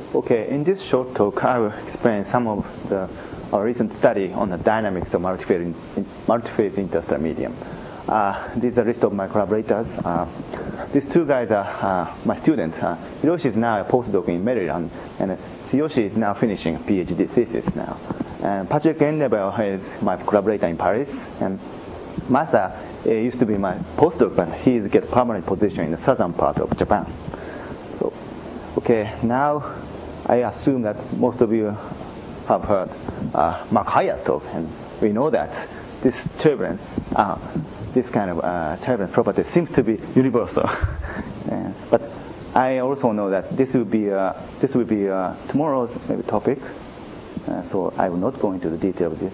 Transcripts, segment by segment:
Okay, in this short talk, I will explain some of our recent study on the dynamics of multi-phase interstellar medium. This is a list of my collaborators. These two guys are my students. Hiroshi is now a postdoc in Maryland, and Tsuyoshi is now finishing a PhD thesis now. And Patrick Endeavor is my collaborator in Paris, and Masa used to be my postdoc, but he gets permanent position in the southern part of Japan. So, okay, now I assume that most of you have heard Mark Hyer's talk, and we know that this turbulence, this kind of turbulence property seems to be universal. But I also know that this will be tomorrow's maybe topic, so I will not go into the detail of this.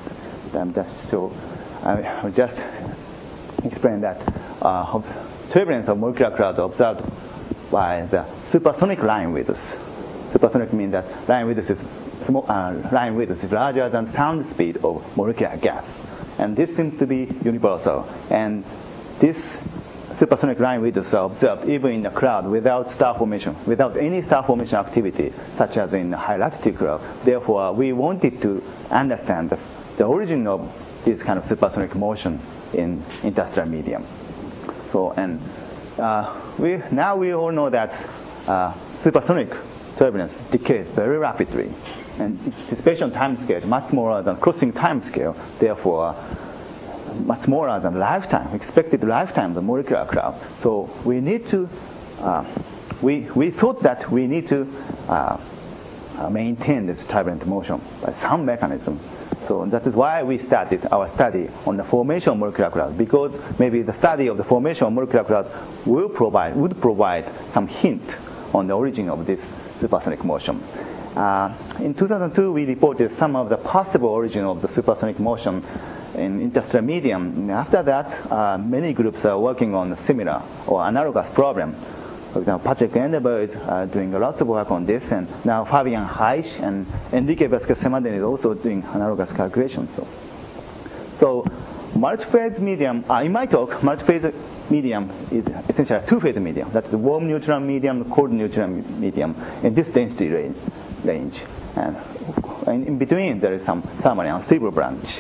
I will just explain that turbulence of molecular clouds observed by the supersonic line width. Supersonic means that line width is larger than sound speed of molecular gas. And this seems to be universal. And this supersonic line widths are observed even in a cloud without star formation, without any star formation activity, such as in high latitude cloud. Therefore, we wanted to understand the origin of this kind of supersonic motion in interstellar medium. So, and we all know that supersonic turbulence decays very rapidly, and the spatial time scale is much smaller than crossing time scale, therefore much smaller than expected lifetime of the molecular cloud. So we need to, we thought that we need to maintain this turbulent motion by some mechanism. So that is why we started our study on the formation of molecular clouds, because maybe the study of the formation of molecular clouds would provide some hint on the origin of this supersonic motion. In 2002, we reported some of the possible origin of the supersonic motion in interstellar medium. After that, many groups are working on a similar or analogous problem. For example, Patrick Endeavor is doing lots of work on this, and now Fabian Heisch and Enrique Vasquez-Semadén is also doing analogous calculations. So multiphase medium, in my talk, multiphase medium is essentially a two-phase medium. That's the warm neutron medium, cold neutron medium, in this density range. And in between, there is some thermally unstable branch.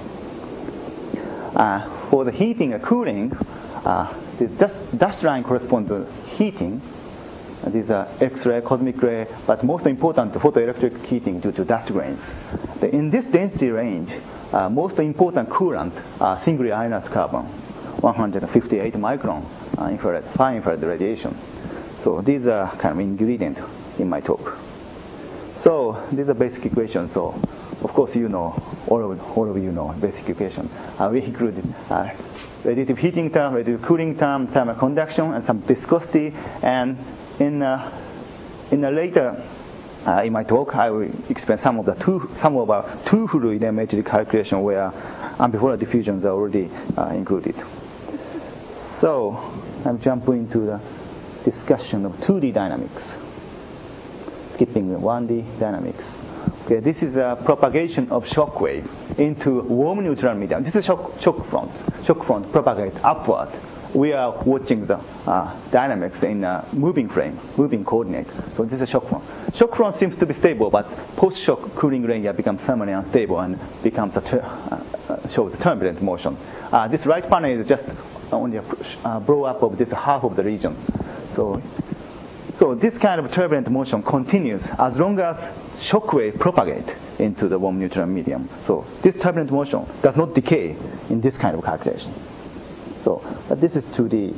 For the heating and cooling, the dashed line corresponds to heating. These are X-ray, cosmic ray, but most important, the photoelectric heating due to dust grains. In this density range, most important coolant are singly ionized carbon, 158 micron far infrared radiation. So these are kind of ingredient in my talk. So these are basic equations. So of course you know, all of you know basic equation. We included radiative heating term, radiative cooling term, thermal conduction, and some viscosity. And in a later in my talk, I will explain some of our two fluid MHD calculation where ambipolar diffusions are already included. So I'm jumping into the discussion of 2D dynamics, skipping the 1D dynamics. Okay, this is a propagation of shock wave into warm neutron medium. This is shock front. Shock front propagate upward. We are watching the dynamics in a moving frame, moving coordinate. So this is a shock front. Shock front seems to be stable, but post-shock cooling area becomes thermally unstable and becomes shows turbulent motion. This right panel is just only a blow up of this half of the region. So this kind of turbulent motion continues as long as shock wave propagate into the warm neutron medium. So this turbulent motion does not decay in this kind of calculation. So, but this is 2D.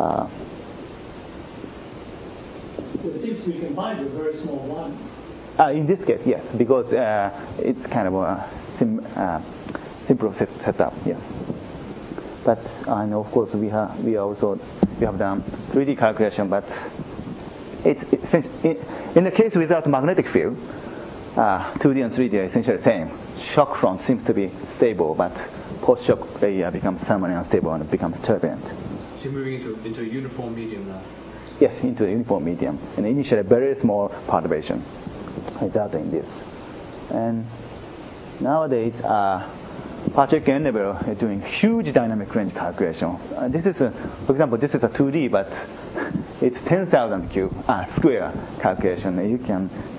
It seems to be confined to a very small one. In this case, yes, because it's kind of a simple setup, yes. But and of course we have done 3D calculation, but it's in the case without magnetic field, 2D and 3D are essentially the same. Shock front seems to be stable, but post-shock layer becomes thermally unstable and it becomes turbulent. So you're moving into a uniform medium now? Yes, into a uniform medium. And initially very small perturbation resulting in this. And nowadays, Patrick Endeavor is doing huge dynamic range calculation. This is, for example, this is a 2D, but it's 10,000 square calculation. You can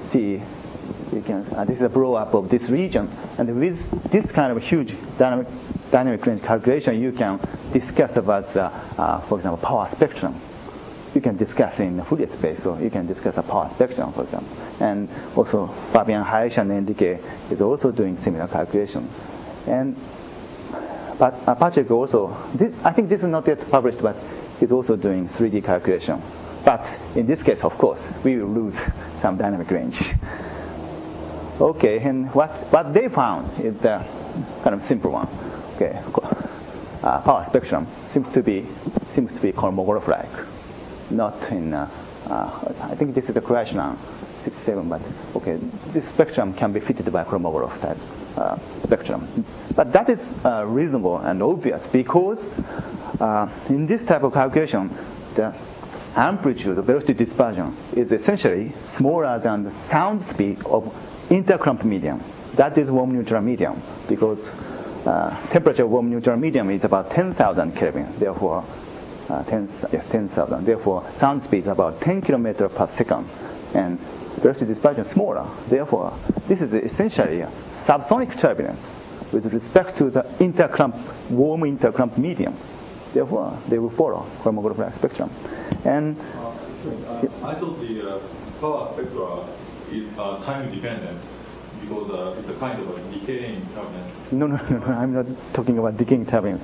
see, this is a blow up of this region, and with this kind of huge dynamic range calculation, you can discuss about for example, power spectrum. You can discuss in the Fourier space, so you can discuss a power spectrum, for example. And also, Fabian Heisch and Enrique is also doing similar calculation. And Patrick also, I think this is not yet published, but he's also doing 3D calculation. But in this case, of course, we will lose some dynamic range. Okay, and what they found is the kind of simple one. Okay, power spectrum seems to be Kolmogorov-like. Not in, I think this is the Krasner 67, but okay, this spectrum can be fitted by Kolmogorov type spectrum. But that is reasonable and obvious because in this type of calculation, the amplitude, the velocity dispersion, is essentially smaller than the sound speed of interclumped medium. That is warm neutral medium because temperature of warm neutral medium is about 10,000 Kelvin. Therefore, 10,000. Therefore, sound speed is about 10 kilometers per second, and velocity dispersion is smaller. Therefore, this is essentially a subsonic turbulence with respect to the warm interclumped medium. Therefore, they will follow Kolmogorov spectrum. And I thought the power spectra is time dependent because it's a kind of a decaying turbulence. No. I'm not talking about decaying turbulence.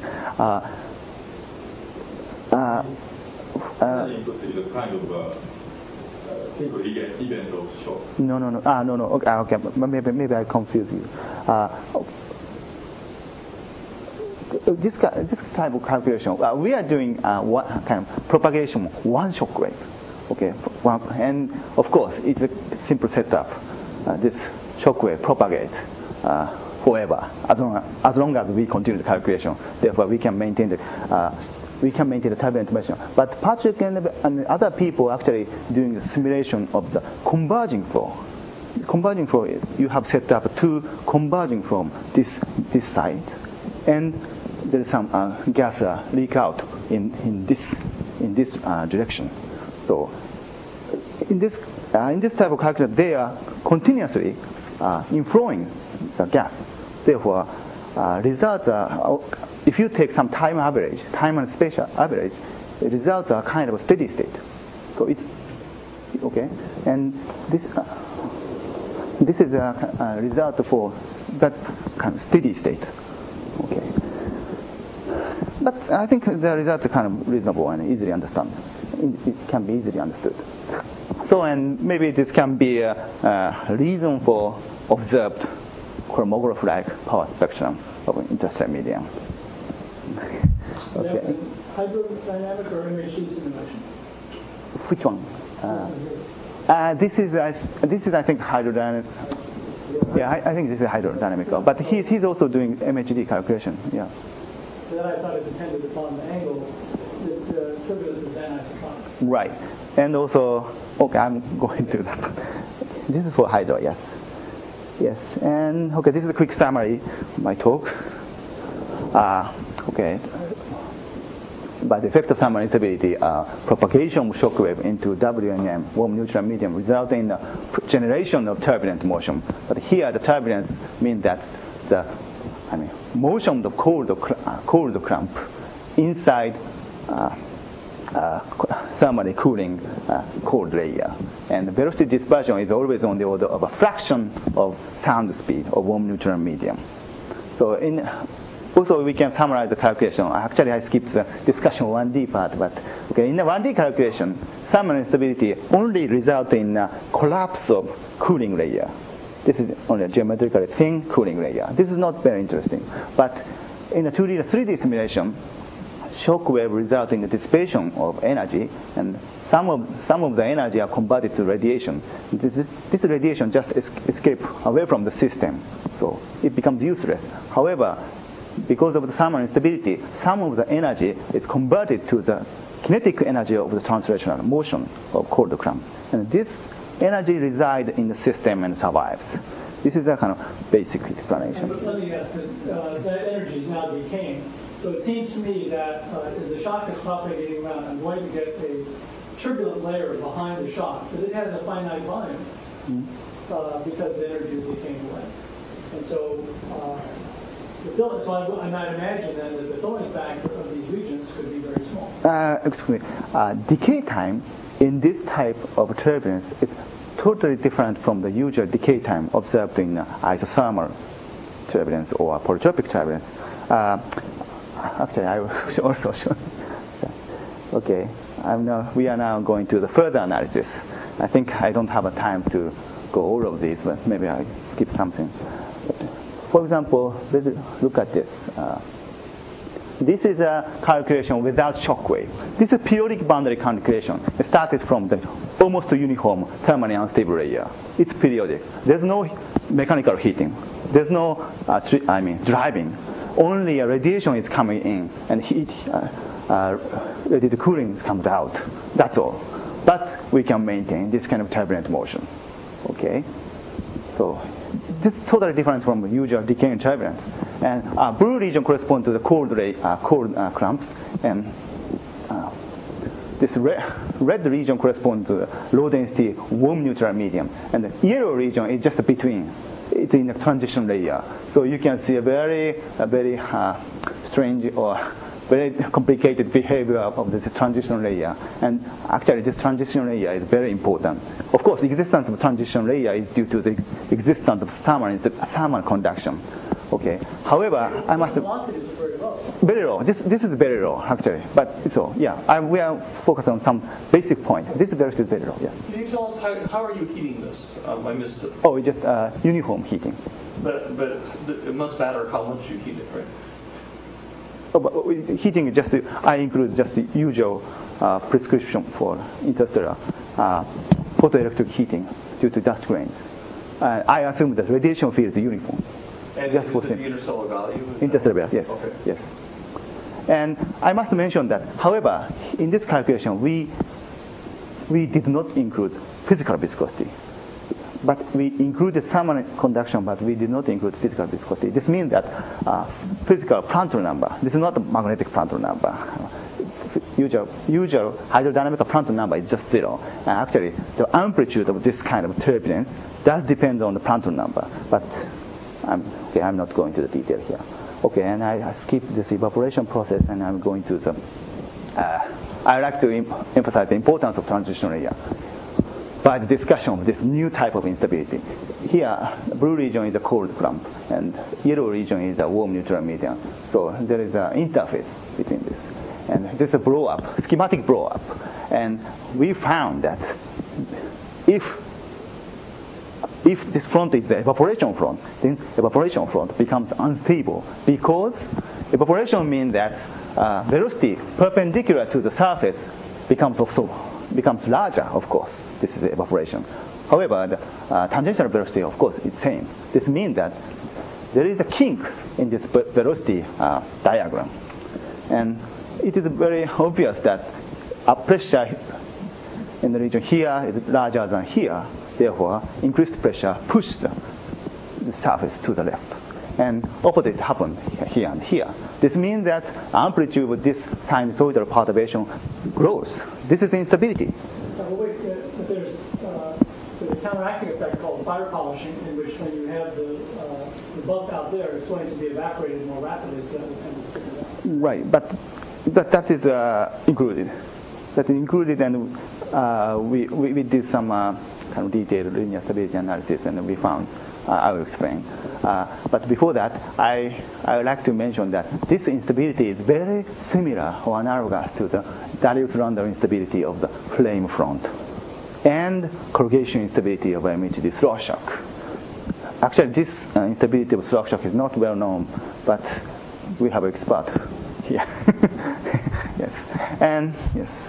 It's a kind of simple event of shock. No. No. Okay. Maybe I confuse you. This type of calculation, we are doing one kind of propagation, one shock wave. Okay, and of course it's a simple setup. This shock wave propagates forever as long as we continue the calculation. Therefore, we can maintain the turbulent motion. But Patrick and other people actually doing the simulation of the converging flow. Converging flow, you have set up two converging from this side, and there is some gas leak out in this direction. So in this type of calculation, they are continuously inflowing the gas. Therefore, results are, if you take some time and spatial average, the results are kind of a steady state. So it's okay, and this is a result for that kind of steady state. Okay, but I think the results are kind of reasonable and easily understood. It can be easily understood. So, and maybe this can be a reason for observed Kolmogorov-like power spectrum of interstellar medium. Okay. Hydrodynamic or MHD simulation? Which one? This is I think hydrodynamic. Yeah, I think this is hydrodynamic. But he's also doing MHD calculation. Yeah. Then I thought it depended upon the angle. The turbulence is anisotropic. Right. And also, okay, I'm going to that. This is for hydro, yes. Yes. And okay, this is a quick summary of my talk. Okay. By the effect of thermal instability, propagation of shock wave into WNM, warm neutral medium, resulting in the generation of turbulent motion. But here, the turbulence means that the motion of the cold clump inside thermally cooling cold layer. And the velocity dispersion is always on the order of a fraction of sound speed of warm neutral medium. So also we can summarize the calculation. Actually, I skipped the discussion 1D part, but okay, in the 1D calculation, thermal instability only results in collapse of cooling layer. This is only a geometrically thin cooling layer. This is not very interesting. But in a 2D or 3D simulation, shock wave results in the dissipation of energy, and some of the energy are converted to radiation. This radiation just escapes away from the system, so it becomes useless. However, because of the thermal instability, some of the energy is converted to the kinetic energy of the translational motion of cold clump, and this energy resides in the system and survives. This is a kind of basic explanation. But let me ask, because that energy is now decaying. So it seems to me that as the shock is propagating around, I'm going to get a turbulent layer behind the shock, but it has a finite volume. because the energy is decaying away. And so, so I might imagine then that the filling factor of these regions could be very small. Excuse me. Decay time in this type of turbulence is totally different from the usual decay time observed in isothermal turbulence or polytropic turbulence. Actually, I will also show. Okay, we are now going to the further analysis. I think I don't have a time to go all of these, but maybe I skip something. For example, let's look at this. This is a calculation without shock wave. This is a periodic boundary calculation. It started from the almost uniform thermally unstable layer. It's periodic. There's no mechanical heating. There's no driving. Only a radiation is coming in and heat, radiated cooling comes out. That's all. But we can maintain this kind of turbulent motion. Okay? So this is totally different from the usual decaying turbulence. And blue region corresponds to the cold clumps, and this red region corresponds to the low density warm neutral medium, and the yellow region is just between. It's in the transition layer. So you can see a very strange or very complicated behavior of this transition layer. And actually this transition layer is very important. Of course, the existence of transition layer is due to the existence of thermal conduction. Okay. However, I must. Velocity is very low. Very low. This is very low actually, but so yeah. We are focused on some basic point. This is very low. Yeah. Can you tell us how are you heating this? I missed it. Oh, it's just uniform heating. But it must matter how much you heat it, right? Oh, but heating just I include just the usual prescription for interstellar photoelectric heating due to dust grains. I assume that radiation field is uniform. And just is it the interstellar value? Interstellar, yes. Okay. Yes. And I must mention that, however, in this calculation, we did not include physical viscosity. But we included thermal conduction, but we did not include physical viscosity. This means that physical Prandtl number, this is not a magnetic Prandtl number. Usual hydrodynamic Prandtl number is just 0. And actually, the amplitude of this kind of turbulence does depend on the Prandtl number. But I'm not going to the detail here. Okay, and I skip this evaporation process, and I'm going to the. I like to emphasize the importance of transition layer by the discussion of this new type of instability. Here, the blue region is a cold clump, and yellow region is a warm neutral medium. So there is an interface between this, and this is a blow up, schematic blow up, and we found that if this front is the evaporation front, then evaporation front becomes unstable because evaporation means that velocity perpendicular to the surface becomes larger, of course. This is the evaporation. However, the tangential velocity, of course, is same. This means that there is a kink in this velocity diagram. And it is very obvious that a pressure in the region here is larger than here. Therefore, increased pressure pushes the surface to the left. And opposite happens here and here. This means that amplitude of this sinusoidal perturbation grows. This is instability. But there's a counteracting effect called fire polishing, in which when you have the buff out there, it's going to be evaporated more rapidly, so that will tend to stick it out. Right, but that is included. That is included, and we did some kind of detailed linear stability analysis, and we found. I will explain. But before that, I would like to mention that this instability is very similar or analogous to the Darius-Randall instability of the flame front and corrugation instability of MHD thrust shock. Actually, this instability of thrust shock is not well known, but we have an expert here. Yes. And yes.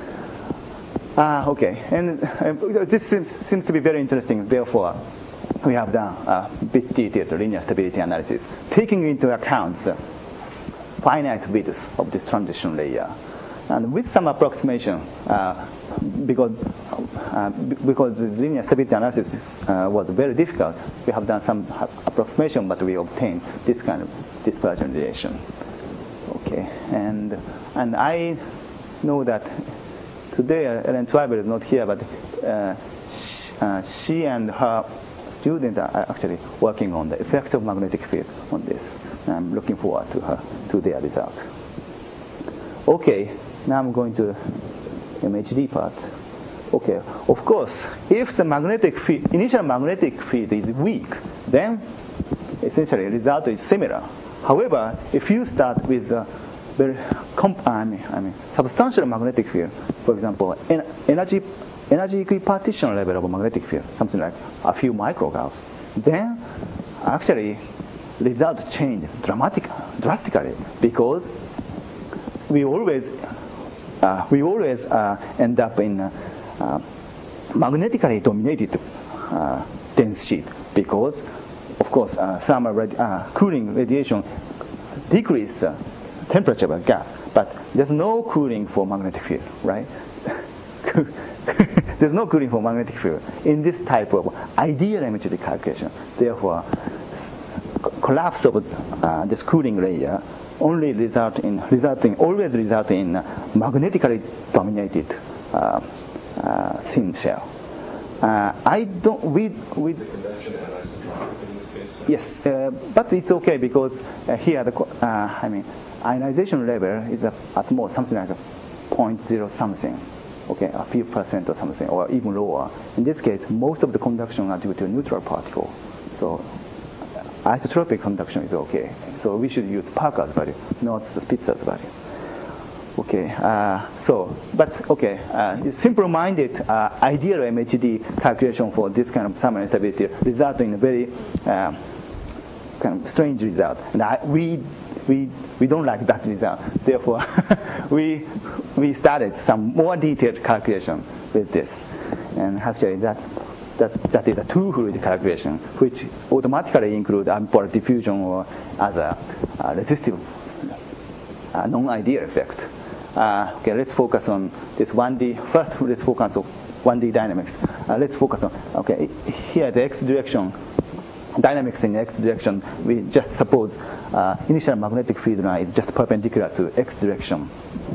Okay. And this seems to be very interesting. Therefore, we have done a bit detailed linear stability analysis, taking into account the finite width of this transition layer. And with some approximation, because the linear stability analysis was very difficult, we have done some approximation, but we obtained this kind of dispersion relation. Okay, and I know that today Ellen Twyvell is not here, but she and her students are actually working on the effect of magnetic field on this. I'm looking forward to their result. Okay, now I'm going to MHD part. Okay, of course, if the initial magnetic field is weak, then essentially the result is similar. However, if you start with a very substantial magnetic field, for example, energy equipartition level of a magnetic field, something like a few microgauss, then actually results change drastically, because we always end up in magnetically dominated dense sheet, because of course thermal cooling radiation decreases temperature of a gas, but there's no cooling for magnetic field, right? There's no cooling for magnetic field in this type of ideal MHD calculation. Therefore, collapse of this cooling layer only always result in magnetically dominated thin shell. Yes, but it's okay, because here the ionization level is at most something like 0.0 something. Okay, a few percent or something, or even lower. In this case, most of the conduction are due to neutral particle. So isotropic conduction is okay. So we should use Parker's value, not the Spitzer's value. Okay, simple-minded ideal MHD calculation for this kind of thermal instability result in a very kind of strange result, and we don't like that result. Therefore, we started some more detailed calculation with this, and actually that is a two-fluid calculation, which automatically include ambipolar diffusion or other resistive non-ideal effect. Okay, let's focus on this 1D. First, let's focus on 1D dynamics. Let's focus on, okay, here the x direction, dynamics in x direction, we just suppose initial magnetic field line is just perpendicular to x direction.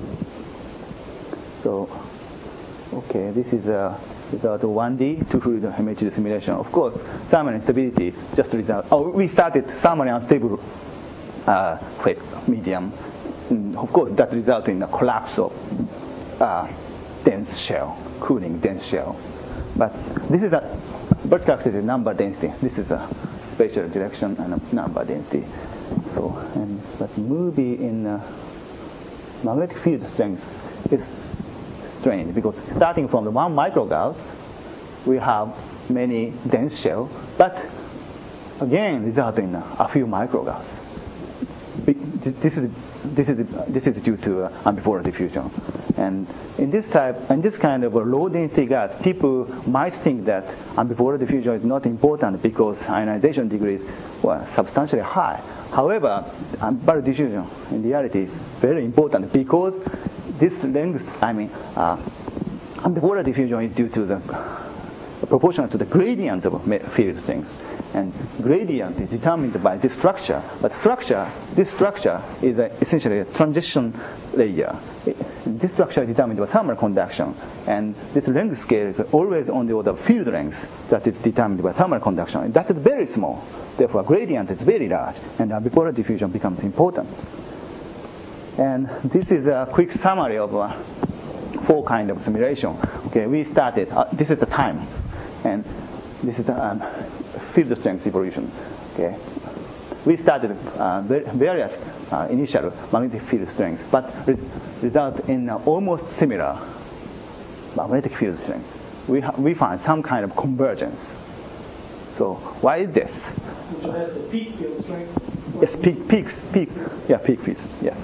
So, okay, this is a result of 1D two-fluid MHD simulation. Of course, thermal instability just result. We started thermally unstable medium. Of course, that results in a collapse of dense shell, cooling dense shell. But this is a vertical axis is number density. This is a spatial direction and a number density. So, but movie in magnetic field strength is strange, because starting from the 1 microgauss, we have many dense shell, but again resulting in a few microgauss. This is due to ambipolar diffusion, and in this kind of a low density gas, people might think that ambipolar diffusion is not important because ionization degrees were substantially high. However, ambipolar diffusion in reality is very important, because this length, ambipolar diffusion is due to the proportional to the gradient of field strength, and gradient is determined by this structure. But this structure is essentially a transition layer. This structure is determined by thermal conduction, and this length scale is always on the order of field length that is determined by thermal conduction. And that is very small. Therefore, gradient is very large, and ambipolar diffusion becomes important. And this is a quick summary of 4 kinds of simulation. Okay, we started. This is the time, and this is the field strength evolution. Okay, we started various initial magnetic field strengths, but result in almost similar magnetic field strength. We find some kind of convergence. So why is this? Which has the peak field strength. Yes, peak field. Yes.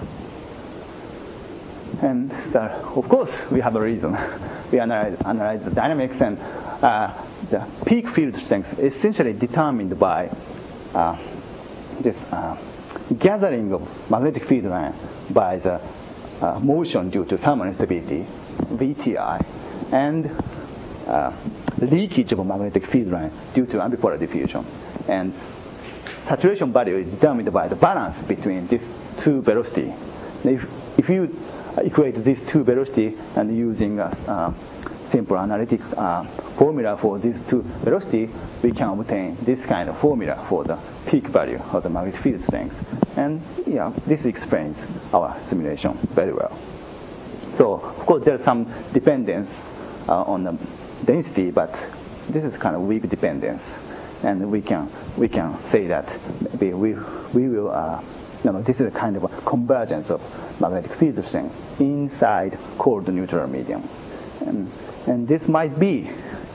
And so, of course, we have a reason. We analyze the dynamics, and the peak field strength is essentially determined by this gathering of magnetic field line by the motion due to thermal instability, VTI, and leakage of a magnetic field line due to ambipolar diffusion. And saturation value is determined by the balance between these two velocities. If you equate these two velocities and using simple analytic formula for these two velocities, we can obtain this kind of formula for the peak value of the magnetic field strength. And this explains our simulation very well. So, of course, there's some dependence on the density, but this is kind of weak dependence. And we can say that maybe we will, this is a kind of a convergence of magnetic field strength inside cold neutral medium. And this might be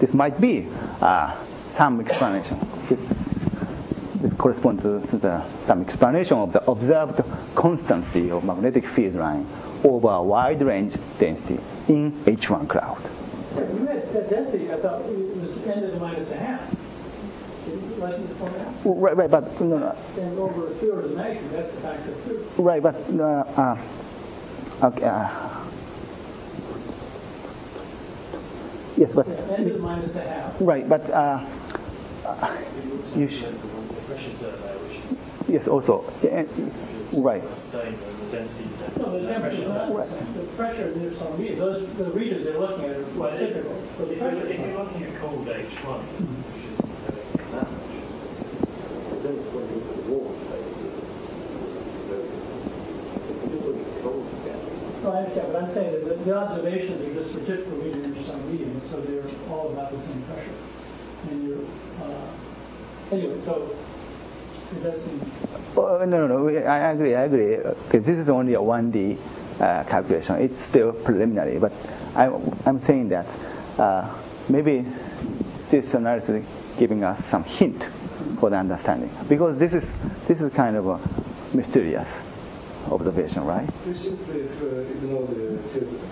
some explanation. This corresponds to some explanation of the observed constancy of magnetic field line over a wide range density in H1 cloud. You had that density, I thought it was n to the minus a half. Wasn't it point out? Right, but no. And over 3 orders of magnitude, that's the factor of 2. Right, but okay. Yes, but n to the minus a half. right, but you should the pressure survey, which is yes, also right. the same as the density. No, the temperature is not the same. The pressure is on me. The regions they're looking at are typical. So the pressure. If you're looking at cold H1, which is that much. Then when you look at the warm phase, you're looking cold again. No, I understand, but I'm saying that the observations are just for typical medium ultrasonic medium, so they're all about the same pressure. And you're, anyway, so it does seem. No. I agree. Because this is only a 1D calculation. It's still preliminary, but I'm saying that maybe this analysis is giving us some hint for the understanding, because this is kind of a mysterious observation, right? We simply ignore the turbulence.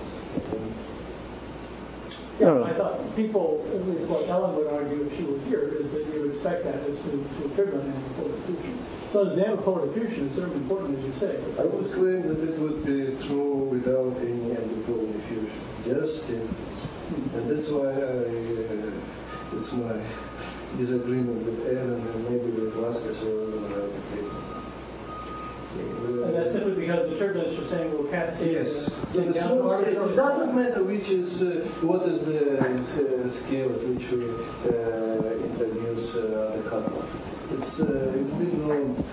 Yeah, I thought people, at least what Ellen would argue if she were here, is that you would expect that as to a turbulent ambipolar diffusion. So the ambipolar diffusion is certainly important, as you say. I would claim that it would be true without any ambipolar diffusion, just influence. And that's why it's my disagreement with Ellen and maybe with Vasquez or other people. And that's simply because the turbulence you're saying will cascade. Yes. Down to It doesn't matter what is the scale at which we introduce the cutoff. It's been known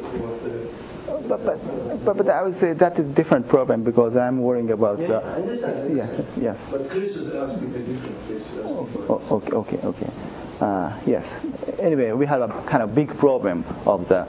But I would say that is a different problem, because I'm worrying about I understand. Yes. But Chris is asking a different question. Okay. Yes. Anyway, we have a kind of big problem of the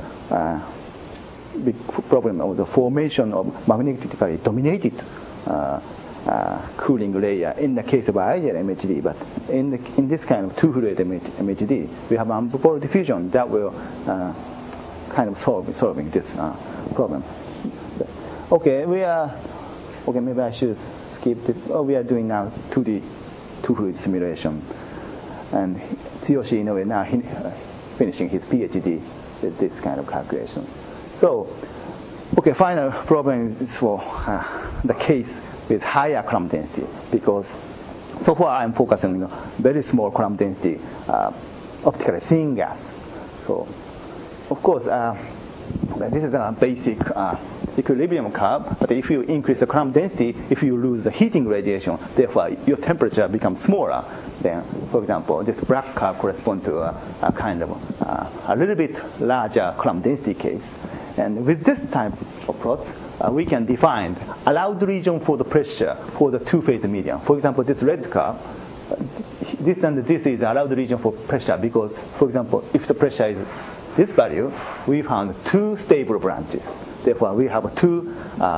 formation of magnetically dominated cooling layer in the case of ideal MHD. But in this kind of two-fluid MHD, we have ambipolar diffusion that will kind of solving this problem. Okay, maybe I should skip this. We are doing now 2D two-fluid simulation, and Tsuyoshi Inoue now finishing his PhD with this kind of calculation. So, final problem is for the case with higher Coulomb density, because so far I'm focusing on very small Coulomb density optically thin gas. So, of course, this is a basic equilibrium curve, but if you increase the Coulomb density, if you lose the heating radiation, therefore your temperature becomes smaller. Then, for example, this black curve corresponds to a kind of a little bit larger Coulomb density case. And with this type of plot, we can define allowed region for the pressure for the two-phase medium. For example, this red curve, this and this is allowed region for pressure, because, for example, if the pressure is this value, we found two stable branches. Therefore, we have two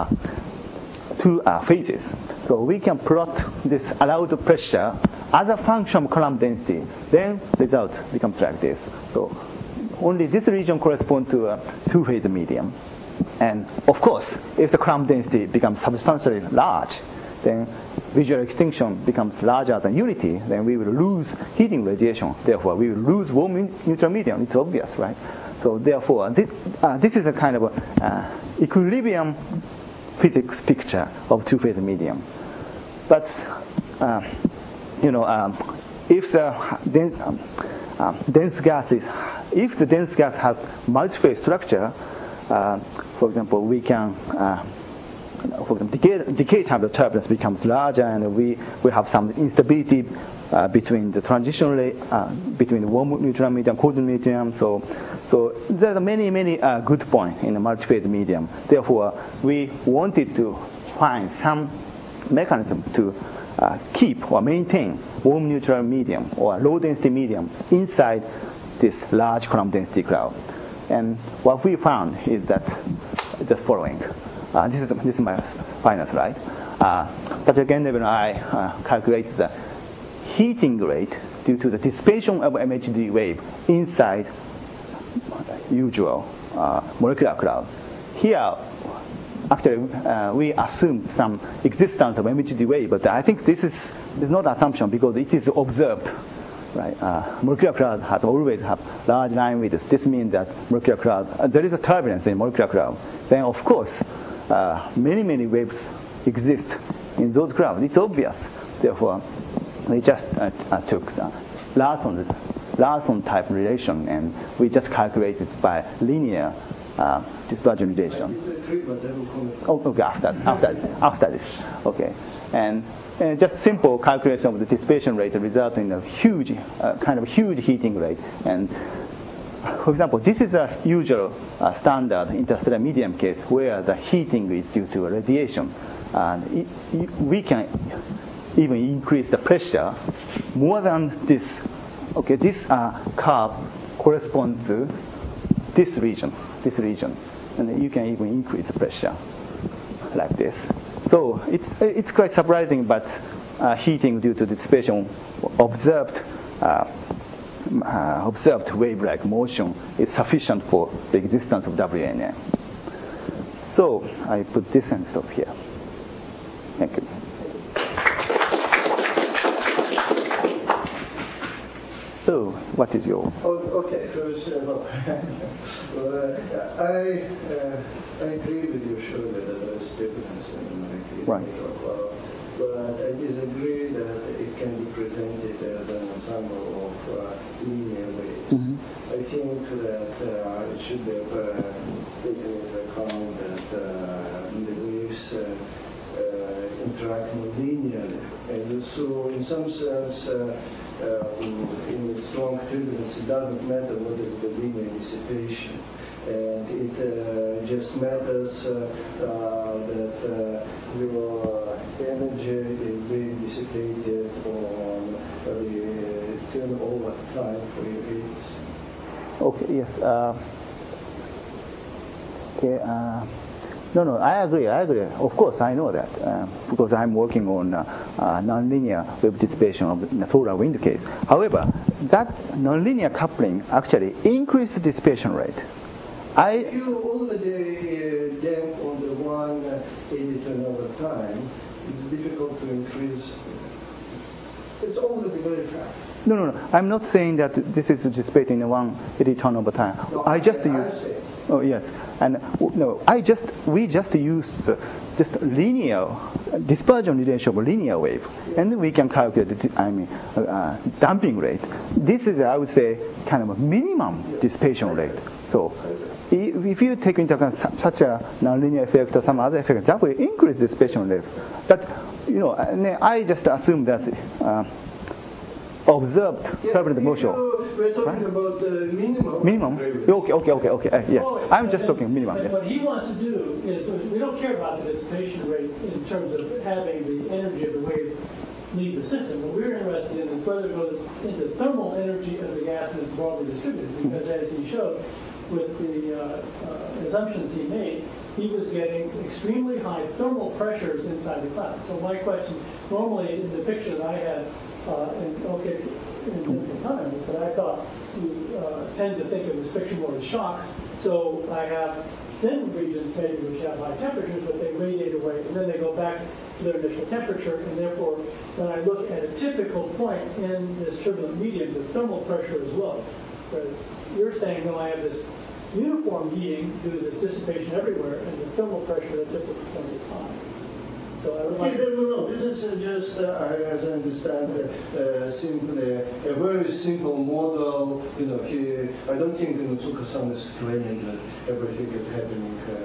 phases. So we can plot this allowed pressure as a function of Coulomb density. Then result becomes like this. So only this region corresponds to a two-phase medium. And of course, if the Coulomb density becomes substantially large, then visual extinction becomes larger than unity, then we will lose heating radiation. Therefore, we will lose warm neutral medium. It's obvious, right? So therefore, this is a kind of equilibrium physics picture of two-phase medium. But if the dense gas has multi-phase structure, for example, we can for example, decay time the turbulence becomes larger, and we have some instability between the transitionally between the warm neutral medium, cold medium. So there are many good points in the multi-phase medium. Therefore, we wanted to find some mechanism to keep or maintain warm neutral medium or low density medium inside this large column density cloud. And what we found is that the following. This is my final slide. Dr. Gendev and I calculated the heating rate due to the dissipation of MHD wave inside usual molecular cloud. Here, actually, we assumed some existence of MHD wave, but I think this is not an assumption because it is observed. Right, molecular cloud has always have large line widths. This means that molecular cloud, there is a turbulence in molecular cloud. Then, of course, many waves exist in those clouds. It's obvious. Therefore, we just took the Larson type relation, and we just calculated by linear dispersion relation. Okay, after this. Okay, and just simple calculation of the dissipation rate result in a huge, kind of huge heating rate. And for example, this is a usual standard interstellar medium case where the heating is due to radiation. And we can even increase the pressure more than this. Okay, this curve corresponds to this region, and you can even increase the pressure like this. So it's quite surprising, but heating due to dissipation observed wave-like motion is sufficient for the existence of WNA. So I put this and stop here. Thank you. So, what is your? Okay. First, I agree with you surely that there is difference in the molecular cloud, but I disagree that it can be presented as an ensemble of linear waves. Mm-hmm. I think that it should be taken into account that the waves interact more linearly, and so in some sense. In strong turbulence, it doesn't matter what is the linear dissipation, and it just matters that your energy is being dissipated on the turnover time for your gates. Okay. Yes. Okay. No, I agree. Of course, I know that because I'm working on nonlinear wave dissipation of the solar wind case. However, that nonlinear coupling actually increases the dissipation rate. You already damp on the one editor over time. It's difficult to increase. It's already very fast. No. I'm not saying that this is dissipating in one editor over time. No, I just use. Oh yes, and no, we just used just linear dispersion relation of linear wave, and we can calculate damping rate. This is, I would say, kind of a minimum dissipation rate. So, if you take into account such a nonlinear effect or some other effect, that will increase dissipation rate. But I just assume that. Observed turbulent motion. We're talking about minimum. Minimum? Okay. Yeah. I'm just talking minimum. But what he wants to do is, we don't care about the dissipation rate in terms of having the energy of the wave leave the system. What we're interested in is whether it goes into thermal energy of the gas and it's broadly distributed. Because as he showed, with the assumptions he made, he was getting extremely high thermal pressures inside the cloud. So my question, normally in the picture that I had, in time, but I thought we tend to think of this picture more as shocks. So I have thin regions maybe which have high temperatures, but they radiate away, and then they go back to their initial temperature, and therefore when I look at a typical point in this turbulent medium, the thermal pressure is low. Whereas you're saying, no, I have this uniform heating due to this dissipation everywhere, and the thermal pressure at a typical point is high. So I would like No. This is just, as I understand, simply a very simple model. I don't think Tsuka-san is claiming that everything is happening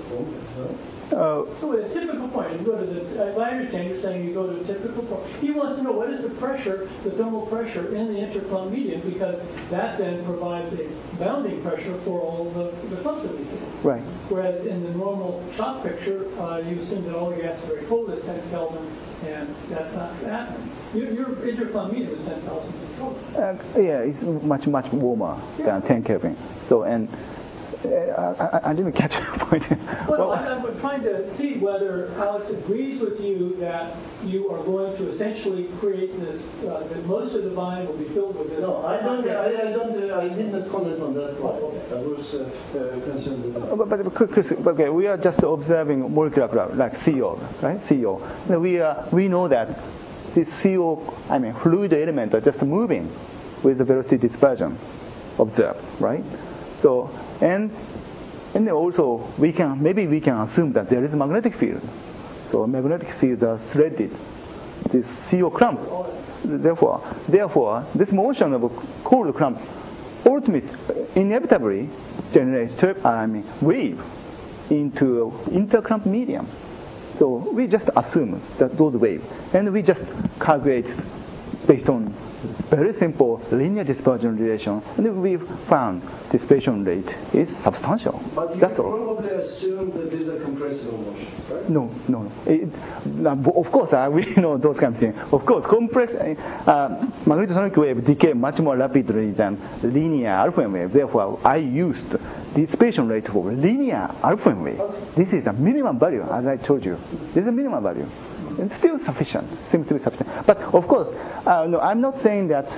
So at a typical point, you go to the, I understand you're saying you go to a typical point. He wants to know what is the pressure, the thermal pressure in the interclump medium, because that then provides a bounding pressure for all the clumps that we see. Right. Whereas in the normal shock picture, you assume that all the gas is very cold, it's 10 Kelvin, and that's not happening. Your interclump medium is 10,000 Kelvin. Yeah, it's much warmer than 10 Kelvin. So, and I didn't catch your point. Well, I'm trying to see whether Alex agrees with you that you are going to essentially create this, that most of the volume will be filled with this. No, I did not comment on that point. I was concerned with that. Chris, okay, we are just observing molecular cloud, like CO, right? CO. We know that this CO, fluid element are just moving with the velocity dispersion observed, right? So, and also we can assume that there is a magnetic field. So magnetic fields are threaded, this CO clump. Therefore, this motion of a cold clump inevitably generates wave into interclump medium. So we just assume that those waves, and we just calculate based on very simple linear dispersion relation, and we found dispersion rate is substantial. But you That's all. probably assume that these are compressible motions, right? No. Of course, we know those kind of things. Of course, complex magnetosonic wave decay much more rapidly than linear alpha wave. Therefore, I used dispersion rate for linear alpha wave. Okay. This is a minimum value, as I told you. This is a minimum value. It's still sufficient. Seems to be sufficient. But of course, no, I'm not saying that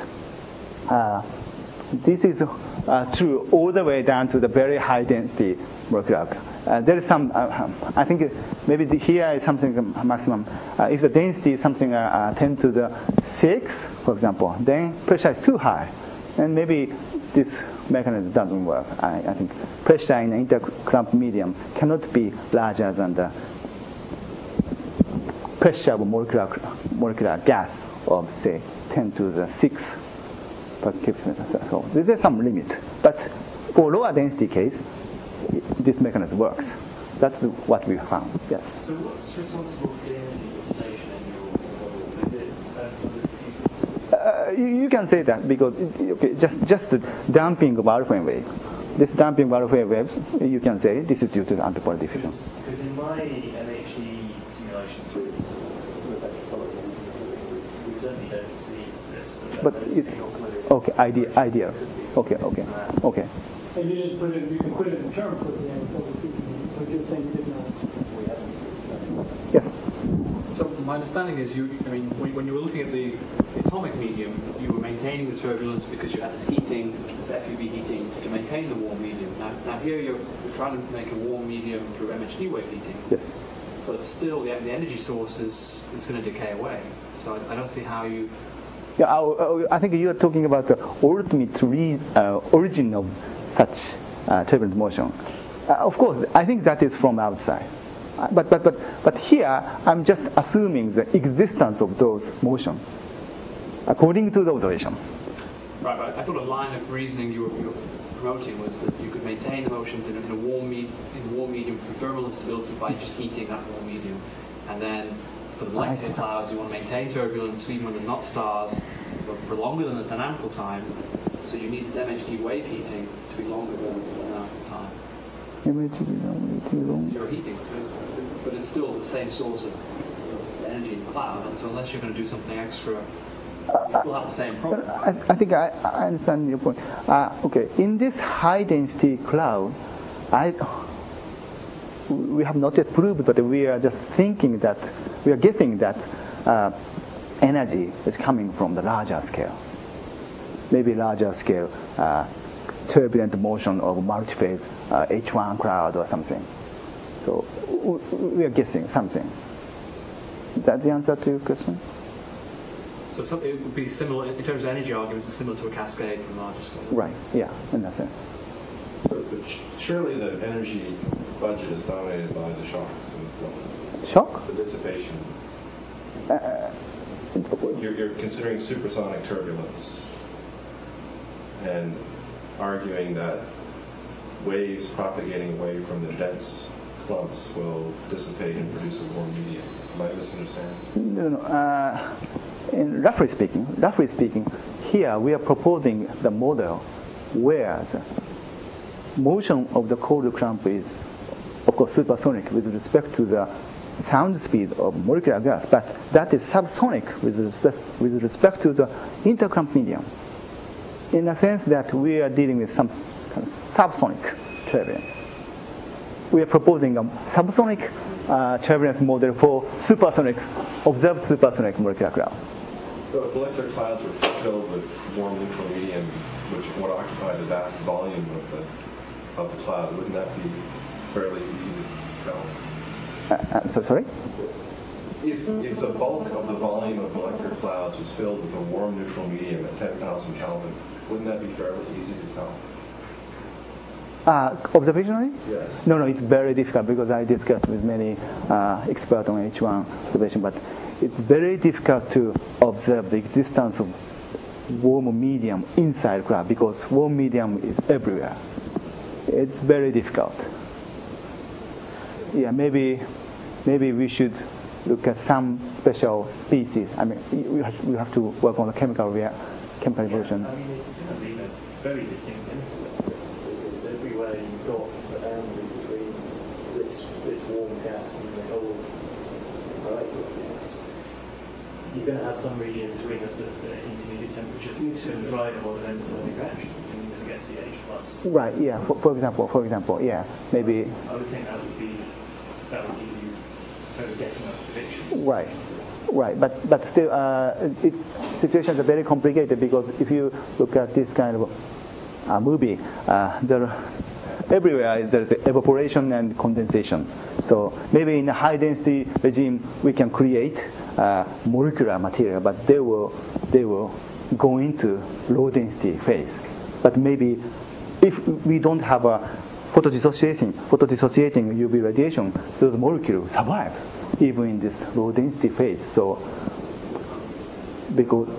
this is true all the way down to the very high density molecular. There is some, I think maybe here is something maximum. If the density is something 10 to the 6, for example, then pressure is too high. And maybe this mechanism doesn't work. I think pressure in the interclump medium cannot be larger than the pressure of molecular gas of, say, 10 to the 6 per cubic meter. So there is some limit. But for lower density case, this mechanism works. That's what we found, yes. So what's responsible for the energy dissipation in your model? Is it You can say that because just the damping of alpha wave. This damping of alpha waves, you can say this is due to the antipolar diffusion. Because in my MHD simulations with we certainly don't see this. But it's okay, idea. Okay. So you didn't put it, you can put it in terms of the antipolar diffusion, but you're saying you didn't know. Yes. So my understanding is when you were looking at the atomic medium, you were maintaining the turbulence because you had this heating, this FUV heating to maintain the warm medium. Now here you're trying to make a warm medium through MHD wave heating. Yes. But still the energy source is going to decay away. So I don't see how you... Yeah, I think you are talking about the ultimate origin of such turbulent motion. Of course, I think that is from outside. But here, I'm just assuming the existence of those motions according to the observation. Right, but I thought a line of reasoning you were promoting was that you could maintain the motions in a warm medium through thermal instability by just heating that warm medium. And then for the molecular clouds, you want to maintain turbulence even when there's not stars for longer than an ample time. So you need this MHD wave heating to be longer than an ample time. You're heating, but it's still the same source of energy in the cloud. And so unless you're going to do something extra, you still have the same problem. I think I understand your point. Okay, in this high density cloud, we have not yet proved, but we are just thinking that we are guessing that energy is coming from the larger scale, maybe larger scale turbulent motion of multi-phase H1 cloud or something. So we are guessing something. Is that the answer to your question? So it would be similar, in terms of energy arguments, it's similar to a cascade from larger scale. Right, yeah, in that sense. But surely the energy budget is dominated by the shocks and the flow. Shock? The dissipation. You're considering supersonic turbulence and arguing that waves propagating away from the dense clumps will dissipate and produce a warm medium. Am I misunderstanding? No. Roughly speaking, here we are proposing the model where the motion of the cold clump is, of course, supersonic with respect to the sound speed of molecular gas, but that is subsonic with respect to the interclump medium. In a sense that we are dealing with some kind of subsonic turbulence. We are proposing a subsonic turbulence model for observed supersonic molecular cloud. So if molecular clouds were filled with warm neutral medium, which would occupy the vast volume of the cloud, wouldn't that be fairly easy to tell? So sorry? If the bulk of the volume of molecular clouds was filled with a warm neutral medium at 10,000 Kelvin, wouldn't that be fairly easy to tell? Observationally? Yes. No, it's very difficult because I discussed with many experts on H1 observation, but it's very difficult to observe the existence of warm medium inside cloud because warm medium is everywhere. It's very difficult. Yeah, maybe we should look at some special species. I mean, we have to work on the chemical evolution. I mean, it's going to leave a very distinct chemical because everywhere you've got a boundary between this warm gas and the whole variety of gas, you're going to have some region between us at intermediate temperatures. It's going to drive a lot of endothermic reactions, and you're going to get CH plus. Right. Yeah. For example. Yeah. Maybe. I would think that would give you very definite predictions. Right, but still, situations are very complicated because if you look at this kind of movie, everywhere there's evaporation and condensation. So maybe in a high density regime we can create molecular material, but they will go into low density phase. But maybe if we don't have a photodissociating UV radiation, those molecules survive even in this low density phase. So because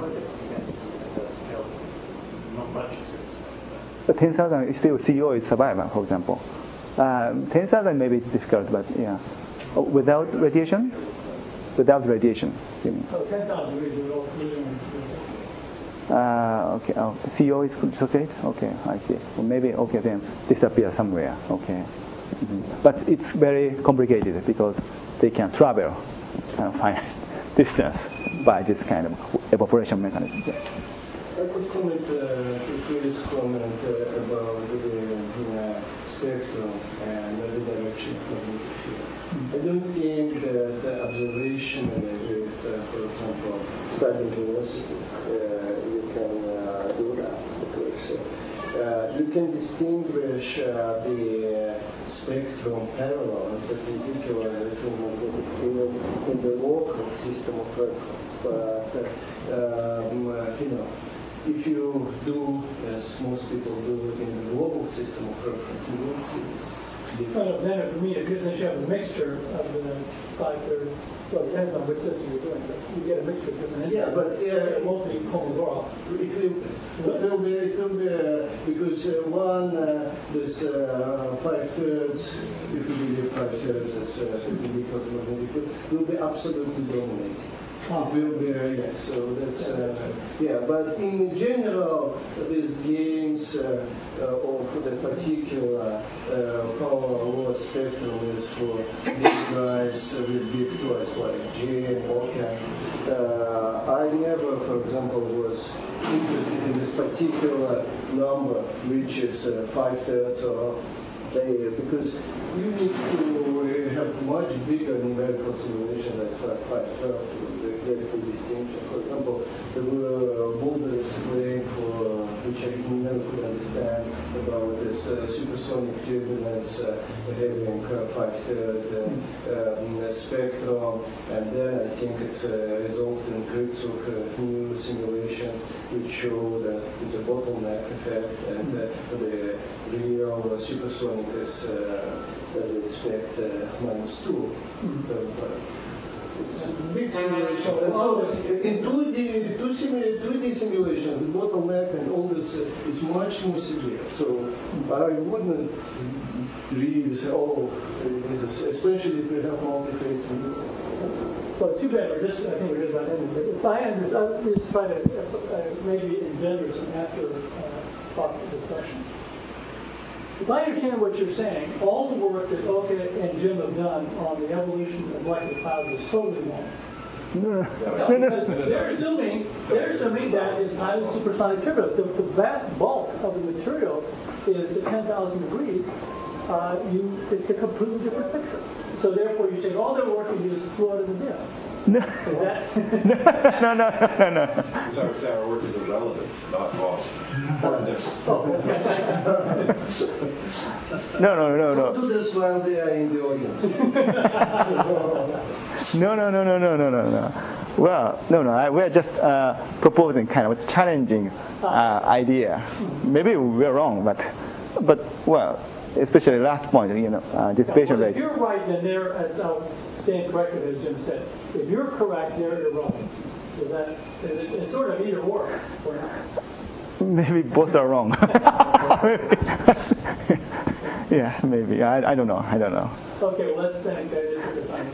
not much is 10,000 is still CO is survivor, for example. 10,000 maybe it's difficult, but yeah. Without radiation, you mean? 10,000 degrees is all cooling. Okay. CO is dissociate? Okay, I see. Well, maybe, okay, then disappear somewhere. Okay. Mm-hmm. But it's very complicated because they can travel kind of finite distance by this kind of evaporation mechanism. I could comment to Chris' comment about the spectrum and the direction from it. I don't think that the observation with, for example, starting velocity, you can do that because you can distinguish the spectrum parallel and perpendicular electromagnetic field in the local system of Earth. If you do, as most people do, in the global system of reference, you won't see this. Well, then for me, since you have a mixture of the 5/3, well, it depends on which system you're doing, but you get a mixture of different entities. Yeah, but it won't be Komodora. It will be because one this 5/3, if you believe 5/3 as perpendicular to magnetic field, will be absolutely dominating. It will be, so that's, but in general, these games of the particular power load spectrum is for big guys with big toys like J and Oka. I never, for example, was interested in this particular number, which is 5/3 or because you need to have much bigger numerical simulation than 5/12 to get the distinction. For example, there were boulders playing for which I never could understand about this supersonic turbulence having 5/3 spectrum, and then I think it's resulted in Gritsuk new simulations which show that it's a bottleneck effect and the real supersonic is, as we expect, -2. It's big simulations. And so in 2D simulation, the bottleneck and all this is much more severe. So I wouldn't really say, especially if you have multi-phase simulation. Well, too bad. I think we're just about ending. But if I understand, I'll just try to maybe engender some after-thought discussion. If I understand what you're saying, all the work that Oke and Jim have done on the evolution of molecular clouds is totally wrong. Because they're assuming that it's highly supersonic turbulence. The vast bulk of the material is at 10,000 degrees. It's a completely different picture. So therefore, you take all their work and you just throw it in the bin. No. Is that? No. Because I would say our work is irrelevant, not wrong. Important difference. No. Don't do this while they are in the audience. No. Well, no. We're just proposing kind of a challenging idea. Maybe we're wrong, but well, especially last point, dissipation Well, rate. if you're right, then they're, I'll stand corrected, as Jim said. If you're correct, they're irrelevant. So it's sort of either or. Maybe both are wrong. Yeah, maybe. I don't know. Okay, well, let's thank